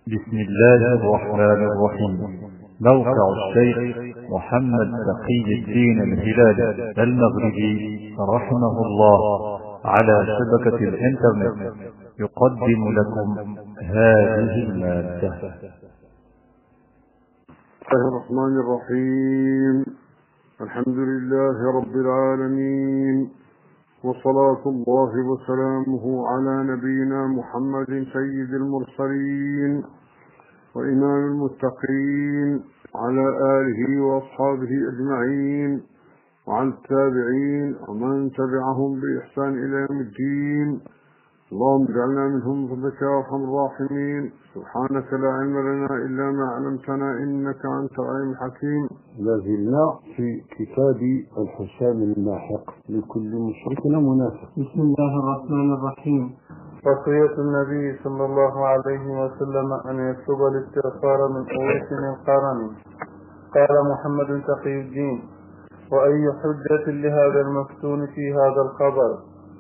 بسم الله الرحمن الرحيم. موقع الشيخ محمد تقي الدين الهلالي المغربي رحمه الله على شبكة الإنترنت يقدم لكم هذه المادة. الله الرحمن الرحيم. الحمد لله رب العالمين، وصلاة الله وسلامه على نبينا محمد سيد المرسلين وإمام المتقين، على آله وأصحابه أجمعين، وعلى التابعين ومن تبعهم بإحسان إلى يوم الدين. اللهم اجعلنا منهم بفضلك يا أرحم الراحمين. سبحانك لا علم لنا إلا ما علمتنا إنك أنت العليم الحكيم. لازلنا في كتاب الحسام الماحق لكل مشرك منافق. بسم الله الرحمن الرحيم. وصية النبي صلى الله عليه وسلم أن يكتب الاستغفار من أويس القرن. قال محمد تقي الدين: وأي حجة لهذا المفتون في هذا الخبر؟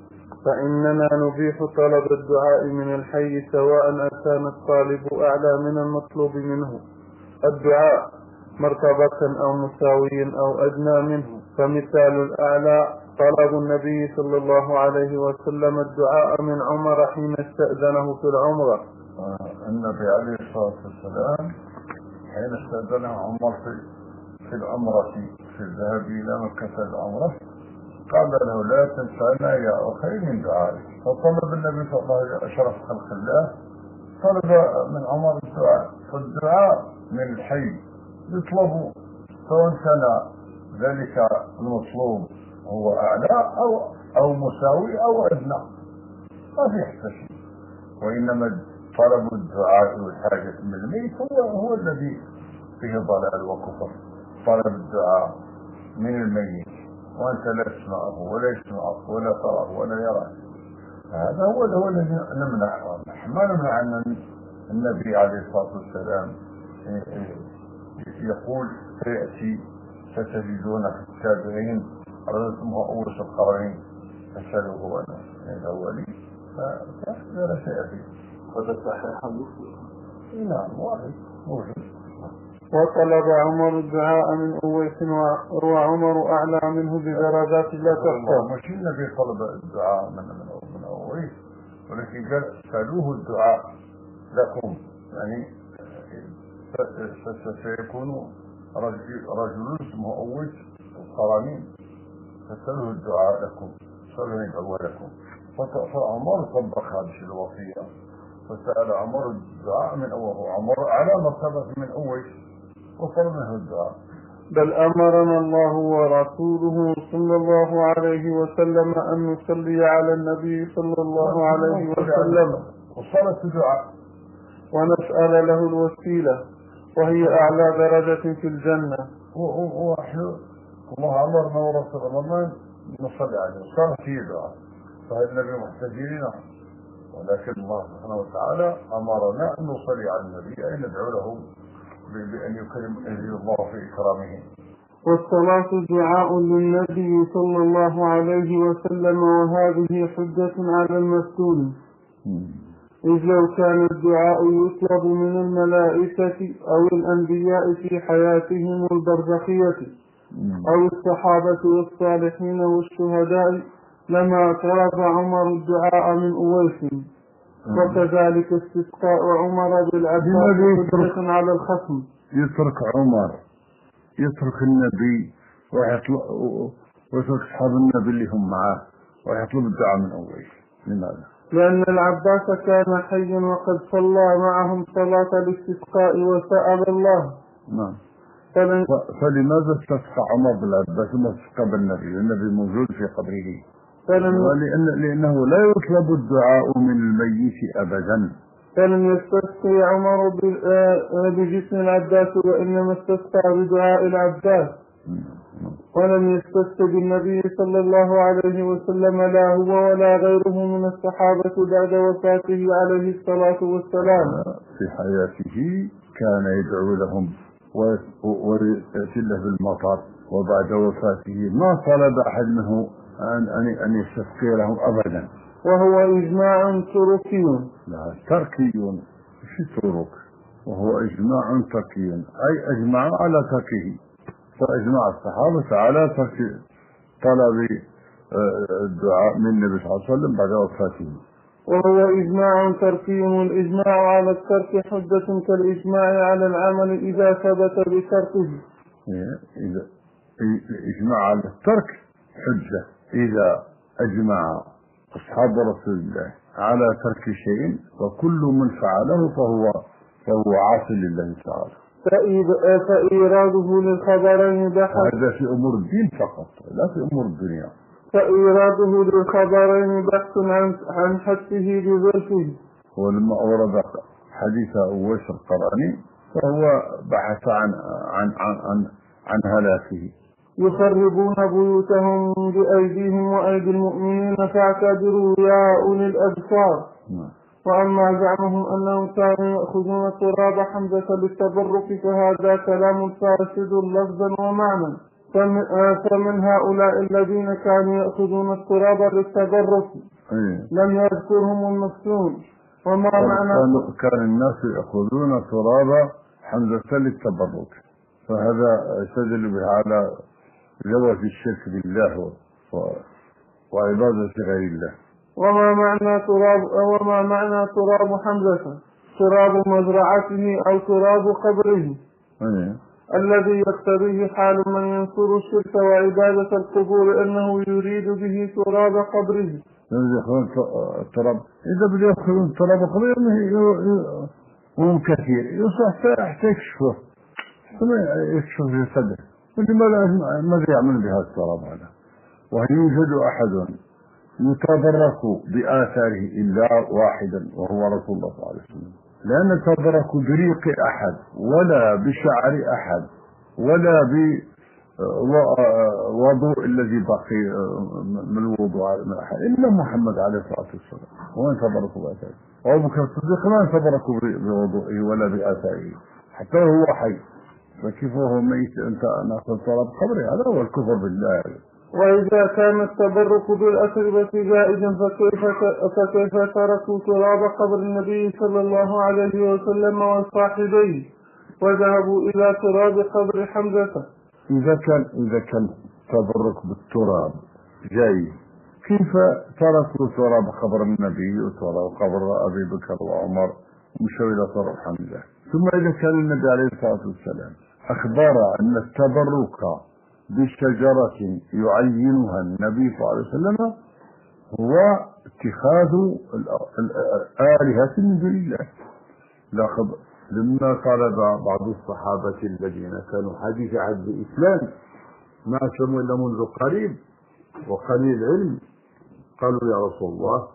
فإننا نبيح طلب الدعاء من الحي سواء أكان الطالب أعلى من المطلوب منه. الدعاء مرتبة أو مساوي أو أدنى منه، فمثال الأعلى طلب النبي صلى الله عليه وسلم الدعاء من عمر حين استأذنه في العمرة. النبي عليه الصلاة والسلام حين استأذنه عمر في العمرة في الذهاب إلى مكة العمرة قال له: لا تنسانا يا أخي من دعائك. فطلب النبي صلى الله عليه وسلم أشرف خلق الله طلب من عمر الدعاء. فالدعاء من الحي يطلب سواء كان ذلك المطلوب هو أعلى أو مساوي أو أدنى، ما في حتى شيء. وإنما طلب الدعاء والحاجة من الميت هو الذي فيه ضلال وكفر. طلب الدعاء من الميت وأنت لا تسمعه ولا يسمعك ولا تراه ولا يراك، هذا هو الذي نمنعه. ما نمنع أن النبي عليه الصلاة والسلام يقول: سيأتي ستجدون في التابعين رجل اسمه أويس القرني فسألوه أنا الأولي فلا شيء فيه. هذا صحيح مسلم. نعم واحد موجود. وطلب عمر الدعاء من أويس وعمر أعلى منه بدرجات لا تحصى. مش النبي طلب الدعاء من أويس، ولكن قال: سألوه الدعاء لكم، يعني سيكون رجل اسمه أويس القرني فسألوه الدعاء لكم، سألوه يدعو لكم. فعمر طبق هذه الوصية فسأل عمر الدعاء من أوله. عمر على مرتبة من أويس وطلب منه الدعاء. بل أمرنا الله ورسوله صلى الله عليه وسلم أن نصلي على النبي صلى الله عليه وسلم وصلت الدعاء ونسأل له الوسيلة وهي أعلى درجة في الجنة. الله أمرنا ورسول الله نصلي عليه وصلت فيه دعاء، فالنبي محتاجين، ولكن الله سبحانه وتعالى أمرنا أن نصلي على النبي أي ندعو له بأن يكرم الله في إكرامه. والصلاة دعاء للنبي صلى الله عليه وسلم، وهذه حجة على المفتون، إذ لو كان الدعاء يطلب من الملائكة أو الأنبياء في حياتهم البرزخية أو الصحابة والصالحين والشهداء لما طلب عمر الدعاء من أويس. وكذلك استسقاء عمر بالعباس حجة على الخصم. يترك عمر يترك النبي ويترك أصحاب النبي اللي هم معه ويطلب الدعاء من أويس. لماذا؟ لأن العباس كان حيا وقد صلى معهم صلاة الاستسقاء وسأل الله. نعم. فلماذا استسقى عمر بالعباس وما استسقى بالنبي؟ النبي موجود في قبره. لأنه لا يطلب الدعاء من الميت أبدا. فلم يستسقي عمر بجسم العباس، وإنما استسقى بدعاء العباس. ولم يستسق بالنبي صلى الله عليه وسلم لا هو ولا غيره من الصحابة بعد وفاته عليه الصلاة والسلام. في حياته كان يدعو لهم ويأتي له بالمطر، وبعد وفاته ما طلب أحد منه أن يستسقي لهم أبدا. وهو إجماع تركي. لا تركي، في ترك وهو إجماع تركي، أي أجمعوا على تركه، فأجمع الصحابة على ترك طلب الدعاء من النبي صلى الله عليه وسلم بعد وفاته. وهو إجماع تركي، والإجماع على الترك حجة كالإجماع على العمل إذا ثبت بتركه. إذا إجماع على الترك حجة إذا أجمع أصحاب رسول الله على ترك شيء، وكل من فعله فهو عاصي لله تعالى. فإيراده للخبرين بحث، هذا في أمور الدين فقط لا في أمور الدنيا. فإيراده للخبرين بحث عن حثه بظرفه. ولما أورد حديث أويس القراني فهو بحث عن هلاكه. يخربون بيوتهم بأيديهم وأيدي المؤمنين فاعتبروا يا أولي الأبصار. وأما زعمهم أنهم كانوا يأخذون تراب حمزة للتبرك فهذا كلام فاسد لفظا ومعنى. فمن هؤلاء الذين كانوا يأخذون التراب للتبرك لم يذكرهم المفتون. وما معنى كان الناس يأخذون تراب حمزة للتبرك، فهذا يستدل به على جواز الشرك بالله وعبادة غير الله. وما معنى تراب حمزة؟ تراب مزرعته أو تراب قبره الذي يقتضيه حال من ينصر الشرك وعبادة القبور أنه يريد به تراب قبره. التراب إذا بدأ يأخذون تراب قبره هم كثير يصح حتى يكشفه ثم يكشف في صدره، ماذا يعمل بهذا التراب هذا؟ وهل يوجد أحد يتبرك بآثاره إلا واحدا وهو رسول الله صلى الله عليه وسلم، لأن يتبرك بريق أحد ولا بشعر أحد ولا بوضوء الذي بقي من الوضوء من أحد إلا محمد عليه الصلاة والسلام، وين تبرك بآثاره؟ وأبو بكر الصديق ما يتبرك بوضوءه ولا بآثاره حتى هو حي، فكيف هو ميت أنت ناخذ طلب قبره؟ هذا هو الكفر بالله. وإذا كان التبرك بالأتربة جائزا فكيف تركوا تراب قبر النبي صلى الله عليه وسلم وصاحبيه وذهبوا إلى تراب قبر حمزة؟ إذا كان تبرك بالتراب جائز، كيف تركوا تراب قبر النبي وتراب قبر أبي بكر وعمر ومشوا إلى تراب حمزة؟ ثم إذا كان النبي عليه الصلاة والسلام أخبر أن التبرك بشجرة يعينها النبي صلى الله عليه وسلم هو اتخاذ الآلهة من دون الله. لما قال بعض الصحابة الذين كانوا حديث عهد الإسلام ما سموا إلا منذ قريب وقليل علم، قالوا يا رسول الله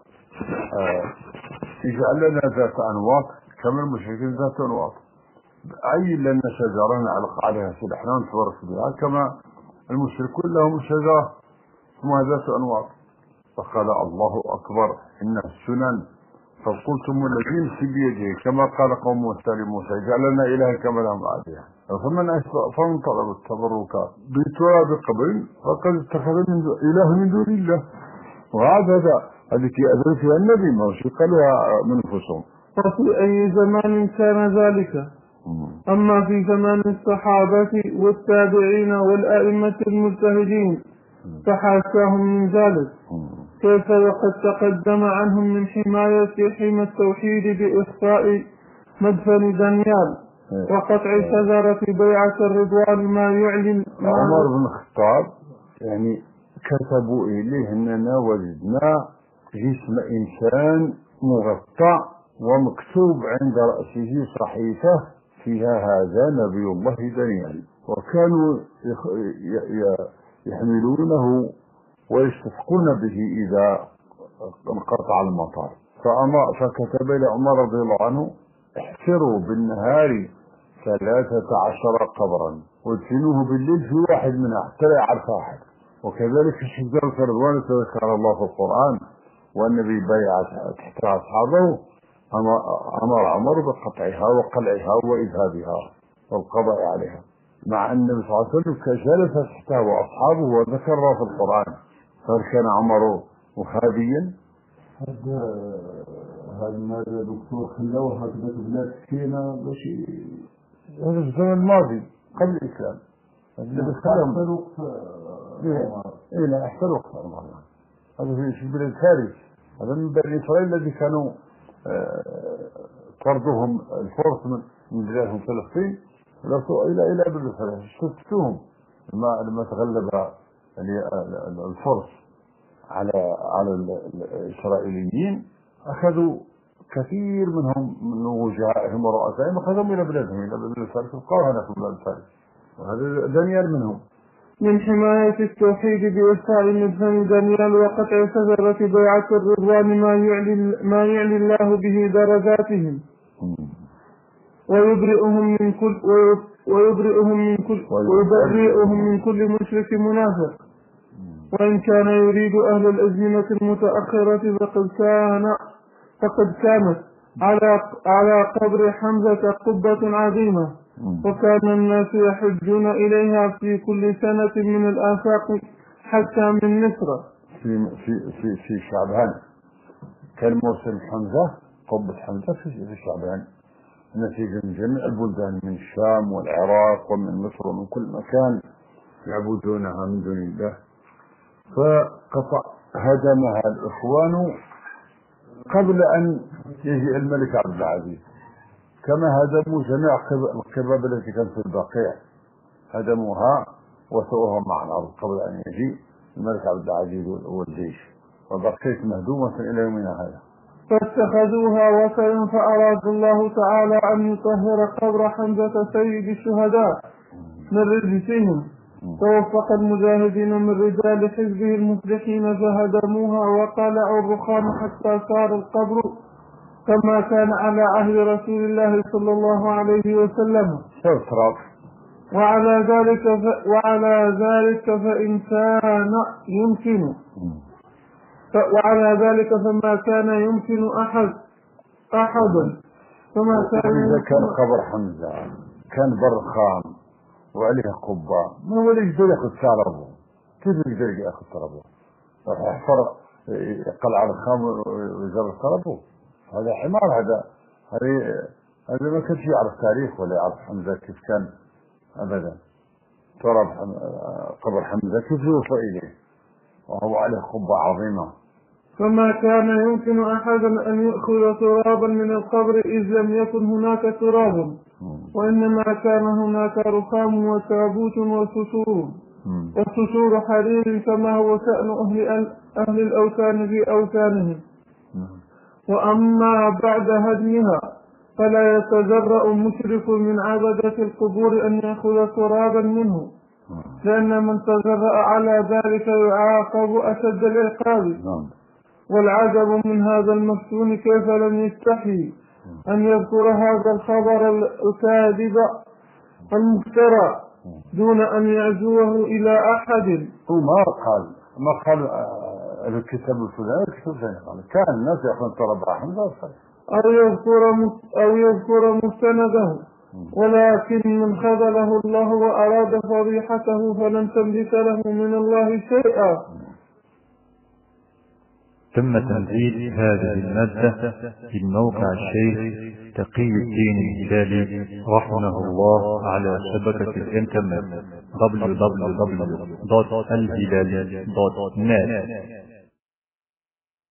اجعل لنا ذات أنواط كما المشركين ذات أنواط، أي لنا شجرة نعلق عليها سلاحنا ونتبرك بها كما المشركون لهم شجرة اسمها ذات أنواط. فقال الله أكبر إن السنن فقلتم الذين في بيده كما قال قوم موسى لموسى اجعل لنا إلها كما لهم آلهة. فمن طلب التبرك بتراب قبر فقد اتخذ إله من دون الله، وهذا التي أذن فيها النبي ما قالها من أنفسهم. وفي أي زمان كان ذلك؟ أما في زمان الصحابة والتابعين والأئمة المجتهدين فحاشاهم من ذلك، كيف وقد تقدم عنهم من حماية حمى التوحيد بإخفاء مدفن دانيال وقطع شجرة بيعة الرضوان ما يعلن. عمر بن الخطاب يعني كتبوا إليه أننا وجدنا جسم إنسان مغطى ومكتوب عند رأسه صحيفة فيها هذا نبي الله دانيال، وكانوا يحملونه ويستسقون به إذا انقطع المطر. فكتب إلى عمر رضي الله عنه احفروا بالنهار 13 قبرا وادفنوه بالليل في واحد منها حتى لا يعرف أحد. وكذلك شجرة الرضوان تذكر الله في القرآن والنبي بيع تحت أصحابه أمر عمر بقطعها وقلعها وإذهابها والقضاء عليها، مع أن النبي صلى الله عليه وسلم جلس تحته وأصحابه وذكرها في القرآن. فهل كان عمر مخابيا؟ هذا المال يا دكتور خلوها هكذا بلاد سكينة باش هذا في الزمن الماضي قبل الإسلام. أحسن وقت إيه لا أحسن وقت هذا في بلاد فارس. هذا من بني إسرائيل الذي كانوا طردوهم الفرس من بلادهم فلسطين رسوا إلى بلاد فارس. شفتوهم لما تغلب الفرس على الإسرائيليين أخذوا كثير منهم من وجهائهم ورؤسائهم أخذهم إلى بلادهم إلى بلاد فارس وقعوا هنا في بلاد فارس وهذا دانيال منهم. من حماية التوحيد بإسعاء المدفن دانيال وقطع شجرة بيعة الرضوان ما يعلي الله به درجاتهم ويبرئهم من كل مشرك منافق. وإن كان يريد أهل الأزمنة المتأخرة فقد كانت على قبر حمزة قبة عظيمة وكان الناس يحجون إليها في كل سنة من الآفاق حتى من مصر. في شعبان كان موسم حمزة قبة حمزة في شعبان نتيجة من جميع البلدان من الشام والعراق ومن مصر ومن كل مكان يعبدونها من دون الله فقطع هدمها الإخوان قبل أن يجي الملك عبد العزيز كما هدموا جميع القباب التي كانت في البقيع هدموها وسووها مع الأرض قبل أن يجي الملك عبد العزيز والجيش وبقيت مهدومة إلى يومنا هذا. فاتخذوها وثنا فأراد الله تعالى أن يطهر قبر حمزة سيد الشهداء من رجسهم توفق المجاهدين من رجال حزبه المفلحين فهدموها وقلعوا الرخام حتى صار القبر كما كان على عهد رسول الله صلى الله عليه وسلم. وعلى ذلك فما كان يمكن أحدا فما كان إذا كان قبر حمزة كان برخام وعليها قبة ما هو اللي يقدر ياخذ شعره كيف يقدر ياخذ طربه يحفر يقلع الخام ويجر طربه هذا حمار هذا ما كانش يعرف تاريخ ولا يعرف حمزة كيف كان أبدا تراب قبر حمزة كيف يوصل إليه وهو عليه قبة عظيمة. فما كان يمكن أحدا أن يأخذ ترابا من القبر إذ لم يكن هناك تراب وإنما كان هناك رخام وتابوت وسسور حرير كما هو شأن أهل الأوثان في أوثانهم. وأما بعد هدمها فلا يتجرأ مشرك من عبدة القبور أن يأخذ ترابا منه لأن من تجرأ على ذلك يعاقب أشد العقاب. والعجب من هذا المفتون كيف لم يستحي أن يذكر هذا الخبر الكاذب المفترى دون أن يعزوه إلى أحد. ما قال الكتاب الفلاني كان الناس يأخذون تراب حمزة أو يذكر مستنده ولكن من خذله الله وأراد فضيحته فلن تملك له من الله شيئا. تم تنزيل هذه المادة في موقع الشيخ تقي الدين الهلالي رحمه الله على شبكة الإنترنت www.alhilali.net